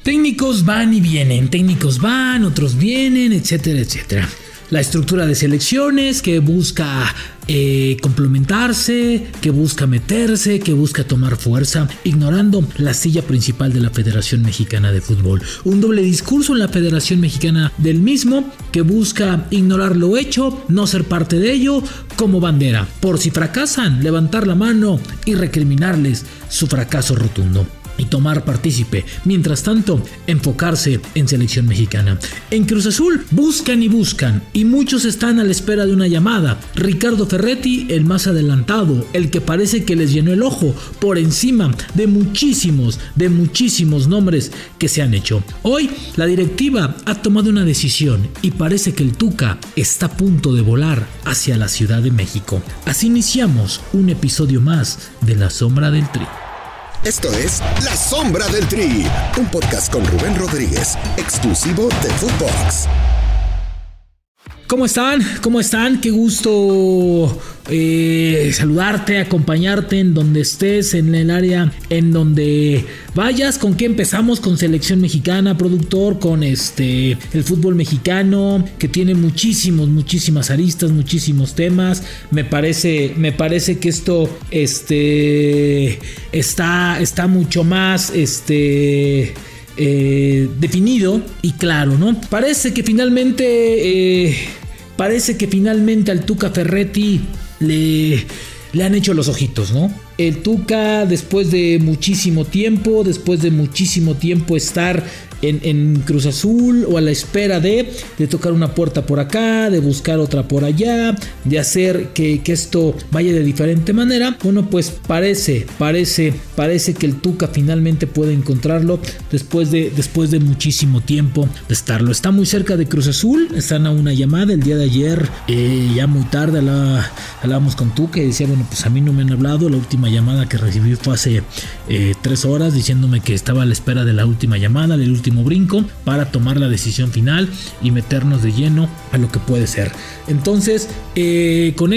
Técnicos van y vienen, técnicos van, otros vienen, etcétera, etcétera. La estructura de selecciones que busca complementarse, que busca meterse, que busca tomar fuerza, ignorando la silla principal de la Federación Mexicana de Fútbol. Un doble discurso en la Federación Mexicana del mismo, que busca ignorar lo hecho, no ser parte de ello como bandera. Por si fracasan, levantar la mano y recriminarles su fracaso rotundo y tomar partícipe. Mientras tanto, enfocarse en selección mexicana. En Cruz Azul buscan y muchos están a la espera de una llamada. Ricardo Ferretti, el más adelantado, el que parece que les llenó el ojo por encima de muchísimos nombres que se han hecho. Hoy la directiva ha tomado una decisión y parece que el Tuca está a punto de volar hacia la Ciudad de México. Así iniciamos un episodio más de La Sombra del Tri. Esto es La Sombra del Tri, un podcast con Rubén Rodríguez, exclusivo de Footbox. ¿Cómo están? ¿Cómo están? Qué gusto saludarte, acompañarte en donde estés, en el área en donde vayas. ¿Con qué empezamos? Con selección mexicana, productor, con el fútbol mexicano, que tiene muchísimas aristas, muchísimos temas. Me parece que esto está mucho más definido y claro, ¿no? Parece que finalmente al Tuca Ferretti le han hecho los ojitos, ¿no? El Tuca, después de muchísimo tiempo estar en Cruz Azul, o a la espera de tocar una puerta por acá, de buscar otra por allá, de hacer que esto vaya de diferente manera. Bueno, pues parece que el Tuca finalmente puede encontrarlo después de muchísimo tiempo de estarlo. Está muy cerca de Cruz Azul, están a una llamada. El día de ayer, ya muy tarde, hablábamos con Tuca y decía, bueno, pues a mí no me han hablado. La última llamada que recibí fue hace 3 horas, diciéndome que estaba a la espera de la última llamada, del último brinco para tomar la decisión final y meternos de lleno a lo que puede ser. Entonces, con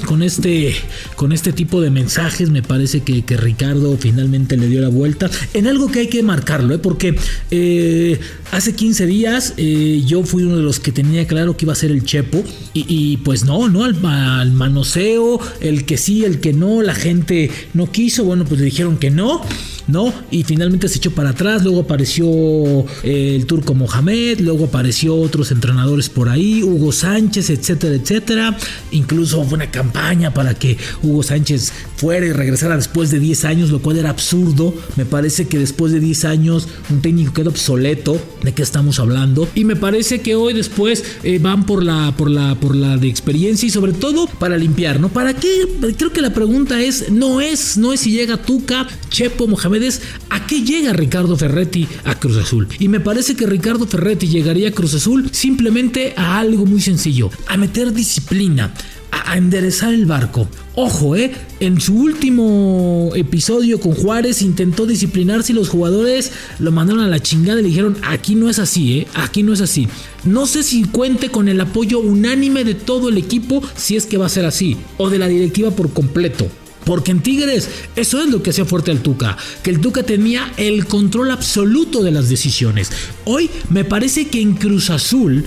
este tipo de mensajes, me parece que Ricardo finalmente le dio la vuelta en algo que hay que marcarlo, porque hace 15 días yo fui uno de los que tenía claro que iba a ser el Chepo y pues no al manoseo, el que sí, el que no, la gente no quiso. Bueno, pues le dijeron que no, y finalmente se echó para atrás. Luego apareció el turco Mohamed, luego apareció otros entrenadores por ahí, Hugo Sánchez, etcétera. Incluso fue una campaña para que Hugo Sánchez fuera y regresara después de 10 años, lo cual era absurdo. Me parece que después de 10 años un técnico queda obsoleto. ¿De qué estamos hablando? Y me parece que hoy después van por la de experiencia y sobre todo para limpiar, ¿no? ¿Para qué? Creo que la pregunta no es si llega Tuca, Chepo, Mohamed, es ¿a qué llega Ricardo Ferretti a Cruz Azul? Y me parece que Ricardo Ferretti llegaría a Cruz Azul simplemente a algo muy sencillo, a meter disciplina, a enderezar el barco. Ojo, en su último episodio con Juárez intentó disciplinarse y los jugadores lo mandaron a la chingada y le dijeron, aquí no es así, aquí no es así. No sé si cuente con el apoyo unánime de todo el equipo, si es que va a ser así, o de la directiva por completo. Porque en Tigres eso es lo que hacía fuerte al Tuca, que el Tuca tenía el control absoluto de las decisiones. Hoy me parece que en Cruz Azul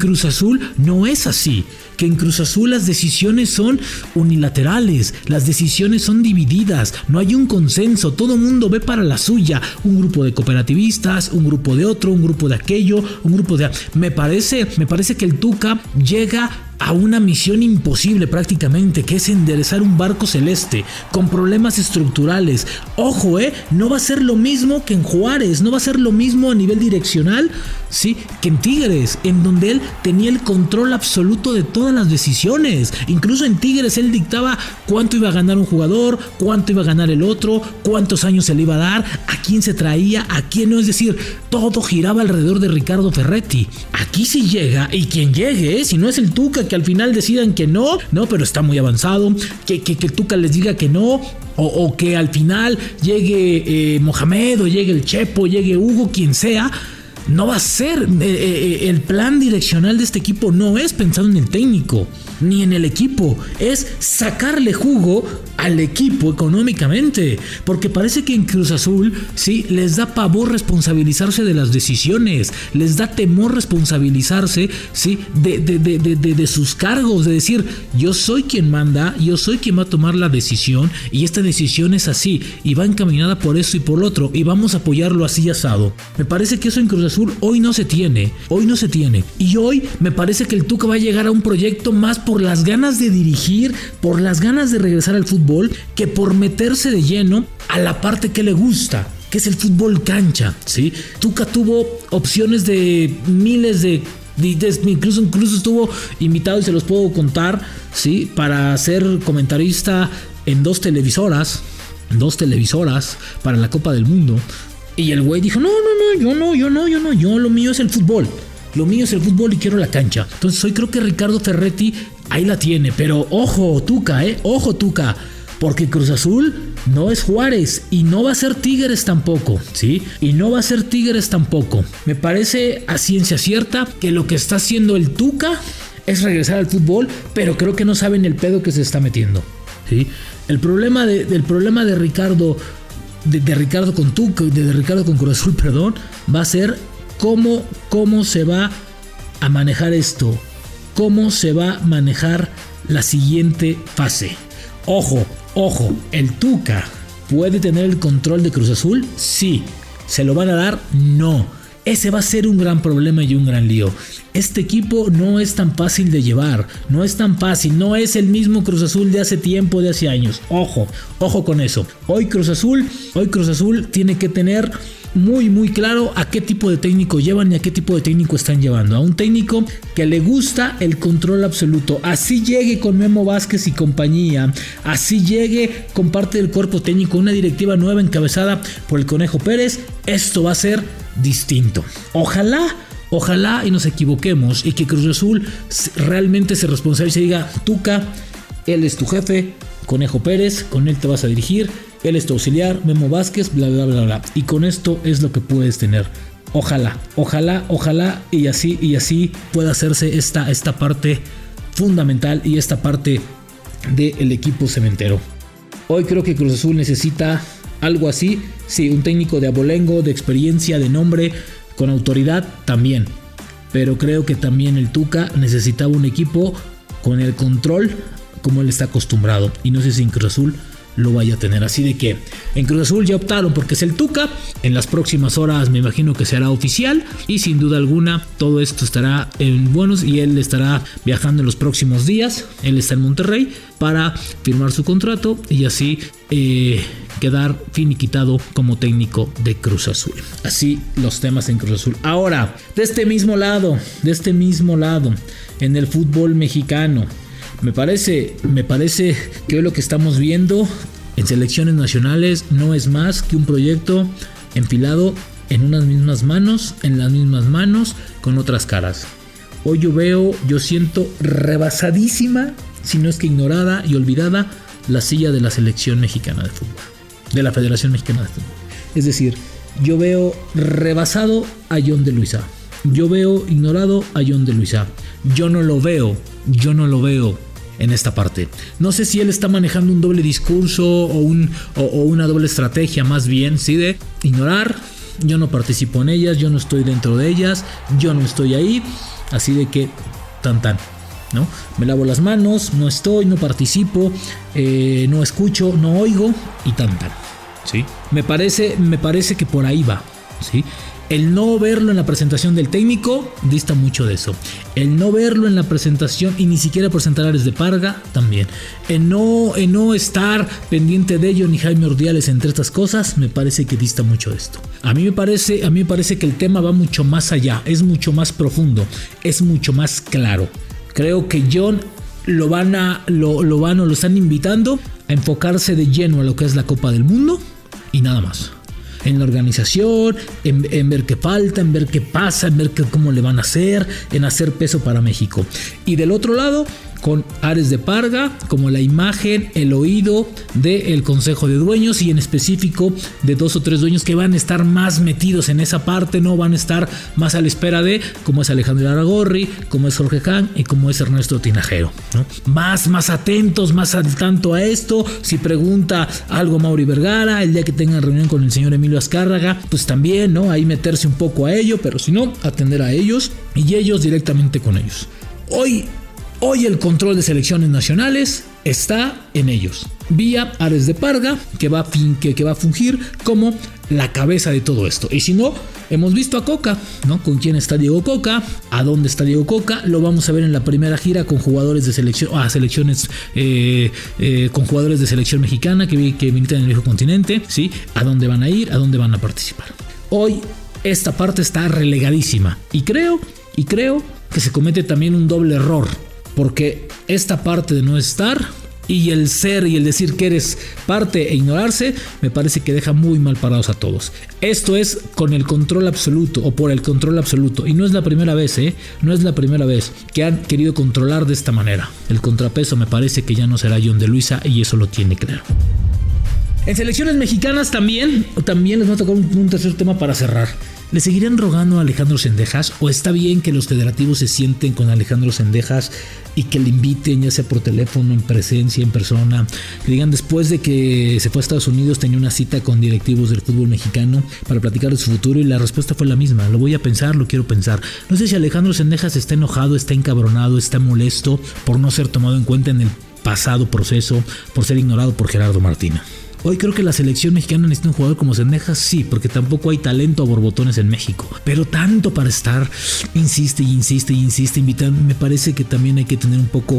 no es así. Que en Cruz Azul las decisiones son unilaterales, las decisiones son divididas, no hay un consenso, todo el mundo ve para la suya, un grupo de cooperativistas, un grupo de otro, un grupo de aquello, un grupo de... Me parece que el Tuca llega a una misión imposible prácticamente, que es enderezar un barco celeste con problemas estructurales. Ojo, no va a ser lo mismo que en Juárez, no va a ser lo mismo a nivel direccional, sí, que en Tigres, en donde él tenía el control absoluto de todas las decisiones. Incluso en Tigres él dictaba cuánto iba a ganar un jugador, cuánto iba a ganar el otro, cuántos años se le iba a dar, a quién se traía, a quién no. Es decir, todo giraba alrededor de Ricardo Ferretti. Aquí sí llega, y quien llegue, si no es el Tuca, que al final decidan que no, pero está muy avanzado, que Tuca les diga que no, o que al final llegue Mohamed, o llegue el Chepo, llegue Hugo, quien sea. no va a ser. El plan direccional de este equipo no es pensado en el técnico ni en el equipo, es sacarle jugo al equipo económicamente, porque parece que en Cruz Azul sí les da pavor responsabilizarse de las decisiones, les da temor responsabilizarse sí de sus cargos, de decir yo soy quien manda, yo soy quien va a tomar la decisión y esta decisión es así y va encaminada por eso y por lo otro y vamos a apoyarlo así asado. Me parece que eso en Cruz Azul hoy no se tiene y hoy me parece que el Tuca va a llegar a un proyecto más por las ganas de dirigir, por las ganas de regresar al fútbol, que por meterse de lleno a la parte que le gusta, que es el fútbol cancha, ¿sí? Tuca tuvo opciones de miles de incluso estuvo invitado y se los puedo contar, ¿sí? Para ser comentarista en dos televisoras para la Copa del Mundo. Y el güey dijo, yo lo mío es el fútbol. Lo mío es el fútbol y quiero la cancha. Entonces hoy creo que Ricardo Ferretti ahí la tiene. Pero ojo Tuca, porque Cruz Azul no es Juárez y no va a ser Tigres tampoco, ¿sí? Me parece a ciencia cierta que lo que está haciendo el Tuca es regresar al fútbol, pero creo que no saben el pedo que se está metiendo, ¿sí? El problema de Ricardo, de Ricardo con Tuca, de Ricardo con Cruz Azul, va a ser cómo se va a manejar esto, cómo se va a manejar la siguiente fase. Ojo, ¿el Tuca puede tener el control de Cruz Azul? Sí. ¿Se lo van a dar? No. Ese va a ser un gran problema y un gran lío. Este equipo no es tan fácil de llevar, no es el mismo Cruz Azul de hace tiempo, de hace años. Ojo con eso. Hoy Cruz Azul tiene que tener muy claro a qué tipo de técnico llevan y a qué tipo de técnico están llevando. A un técnico que le gusta el control absoluto. Así llegue con Memo Vázquez y compañía, así llegue con parte del cuerpo técnico, una directiva nueva encabezada por el Conejo Pérez, esto va a ser distinto. Ojalá y nos equivoquemos y que Cruz Azul realmente se responsabilice y diga, Tuca, él es tu jefe, Conejo Pérez, con él te vas a dirigir, él es tu auxiliar, Memo Vázquez, bla bla bla bla, y con esto es lo que puedes tener. Ojalá y así pueda hacerse esta parte fundamental y esta parte del equipo cementero. Hoy creo que Cruz Azul necesita algo así, sí, un técnico de abolengo, de experiencia, de nombre, con autoridad también, pero creo que también el Tuca necesitaba un equipo con el control como él está acostumbrado, y no sé si en Cruz Azul lo vaya a tener. Así de que en Cruz Azul ya optaron porque es el Tuca. En las próximas horas me imagino que será oficial y sin duda alguna todo esto estará en buenos y él estará viajando en los próximos días. Él está en Monterrey para firmar su contrato y así quedar finiquitado como técnico de Cruz Azul. Así los temas en Cruz Azul. Ahora, de este mismo lado, en el fútbol mexicano, me parece que hoy lo que estamos viendo en selecciones nacionales no es más que un proyecto enfilado en las mismas manos, con otras caras. Hoy yo siento rebasadísima, si no es que ignorada y olvidada, la silla de la selección mexicana de fútbol, de la Federación Mexicana de Fútbol. Es decir, yo veo rebasado a John de Luisa. Yo veo ignorado a John de Luisa. Yo no lo veo en esta parte. No sé si él está manejando un doble discurso o una doble estrategia, más bien, ¿sí? De ignorar. Yo no participo en ellas, yo no estoy dentro de ellas, yo no estoy ahí. Así de que, tan, ¿no? Me lavo las manos, no estoy, no participo, no escucho, no oigo y tan. ¿Sí? Me parece que por ahí va, ¿sí? El no verlo en la presentación del técnico dista mucho de eso. El no verlo en la presentación y ni siquiera presentar a Ares de Parga también. El no estar pendiente de ello ni Jaime Ordiales entre estas cosas me parece que dista mucho de esto. A mí me parece que el tema va mucho más allá, es mucho más profundo, es mucho más claro. Creo que John lo están invitando a enfocarse de lleno a lo que es la Copa del Mundo y nada más. En la organización, en ver qué falta, en ver qué pasa, en ver cómo le van a hacer, en hacer peso para México. Y del otro lado, con Ares de Parga como la imagen, el oído del Consejo de Dueños, y en específico de 2 o 3 dueños que van a estar más metidos en esa parte, no van a estar más a la espera de, como es Alejandro Aragorri, como es Jorge Hahn y como es Ernesto Tinajero, ¿no? Más atentos, más al tanto a esto. Si pregunta algo Mauri Vergara, el día que tengan reunión con el señor Emilio Azcárraga, pues también, ¿no? Ahí meterse un poco a ello, pero si no, atender a ellos y ellos directamente con ellos. Hoy el control de selecciones nacionales está en ellos, vía Ares de Parga, que va a fungir como la cabeza de todo esto. Y si no, hemos visto a Coca, ¿no? ¿Con quién está Diego Coca? ¿A dónde está Diego Coca? Lo vamos a ver en la primera gira con jugadores de selección, con jugadores de selección mexicana que militan en el viejo continente, ¿sí? ¿A dónde van a ir? ¿A dónde van a participar? Hoy esta parte está relegadísima y creo que se comete también un doble error, porque esta parte de no estar y el ser y el decir que eres parte e ignorarse, me parece que deja muy mal parados a todos. Esto es con el control absoluto o por el control absoluto, y no es la primera vez, no es la primera vez que han querido controlar de esta manera. El contrapeso me parece que ya no será John de Luisa, y eso lo tiene claro. En selecciones mexicanas también les va a tocar un tercer tema para cerrar. ¿Le seguirán rogando a Alejandro Zendejas, o está bien que los federativos se sienten con Alejandro Zendejas y que le inviten, ya sea por teléfono, en presencia, en persona, que digan después de que se fue a Estados Unidos tenía una cita con directivos del fútbol mexicano para platicar de su futuro, y la respuesta fue la misma: lo voy a pensar, lo quiero pensar? No sé si Alejandro Zendejas está enojado, está encabronado, está molesto por no ser tomado en cuenta en el pasado proceso, por ser ignorado por Gerardo Martino. Hoy creo que la selección mexicana necesita un jugador como Zendejas, sí, porque tampoco hay talento a borbotones en México, pero tanto para estar, insiste, invitando. Me parece que también hay que tener un poco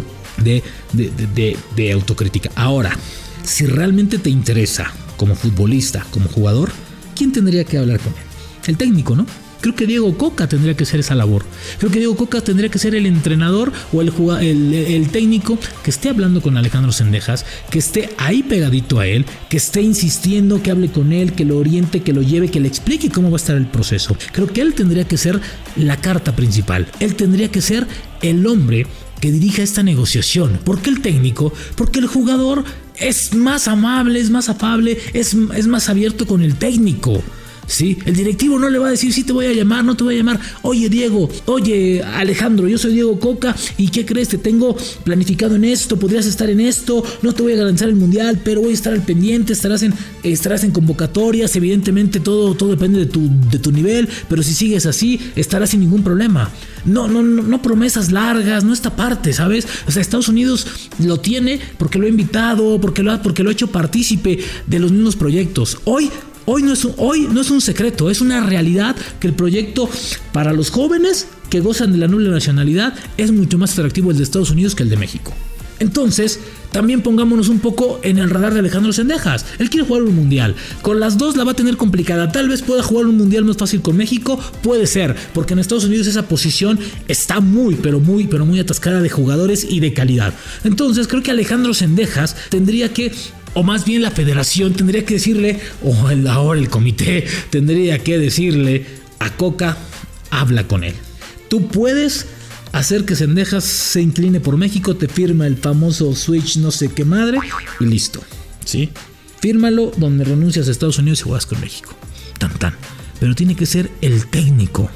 de autocrítica. Ahora, si realmente te interesa como futbolista, como jugador, ¿quién tendría que hablar con él? El técnico, ¿no? Creo que Diego Coca tendría que hacer esa labor. Creo que Diego Coca tendría que ser el entrenador o el técnico que esté hablando con Alejandro Zendejas, que esté ahí pegadito a él, que esté insistiendo, que hable con él, que lo oriente, que lo lleve, que le explique cómo va a estar el proceso. Creo que él tendría que ser la carta principal. Él tendría que ser el hombre que dirija esta negociación. ¿Por qué el técnico? Porque el jugador es más amable, es más afable, es más abierto con el técnico. Sí, el directivo no le va a decir: sí, te voy a llamar, no te voy a llamar. Oye, Diego, oye, Alejandro, yo soy Diego Coca y ¿qué crees? Te tengo planificado en esto, podrías estar en esto, no te voy a garantizar el mundial, pero voy a estar al pendiente, estarás en convocatorias, evidentemente todo depende de tu nivel, pero si sigues así, estarás sin ningún problema. No promesas largas, no esta parte, ¿sabes? O sea, Estados Unidos lo tiene porque lo ha invitado, porque lo ha hecho partícipe de los mismos proyectos. Hoy no es un secreto, es una realidad que el proyecto para los jóvenes que gozan de la nula nacionalidad es mucho más atractivo el de Estados Unidos que el de México. Entonces, también pongámonos un poco en el radar de Alejandro Zendejas. Él quiere jugar un mundial. Con las dos la va a tener complicada. Tal vez pueda jugar un mundial más fácil con México. Puede ser, porque en Estados Unidos esa posición está muy atascada de jugadores y de calidad. Entonces, creo que Alejandro Zendejas tendría que, o más bien la federación tendría que decirle, o ahora el comité tendría que decirle a Coca: habla con él. Tú puedes hacer que Zendejas se incline por México, te firma el famoso switch no sé qué madre y listo, ¿sí? Fírmalo donde renuncias a Estados Unidos y juegas con México. Tan. Pero tiene que ser el técnico,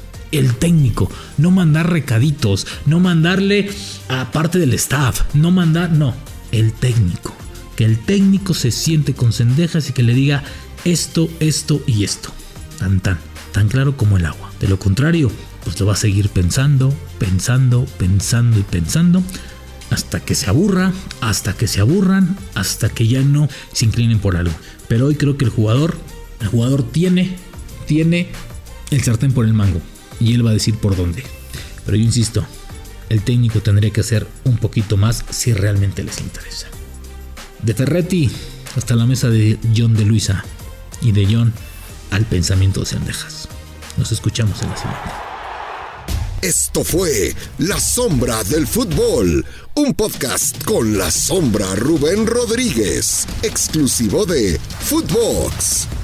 no mandar recaditos, no mandarle a parte del staff, el técnico. Que el técnico se siente con Zendejas y que le diga esto y esto. Tan claro como el agua. De lo contrario, pues lo va a seguir pensando hasta que se aburran, hasta que ya no se inclinen por algo. Pero hoy creo que el jugador tiene el sartén por el mango y él va a decir por dónde. Pero yo insisto, el técnico tendría que hacer un poquito más si realmente les interesa. De Ferretti hasta la mesa de John de Luisa y de John al pensamiento de Zendejas. Nos escuchamos en la siguiente. Esto fue La Sombra del Fútbol, un podcast con La Sombra Rubén Rodríguez, exclusivo de Footbox.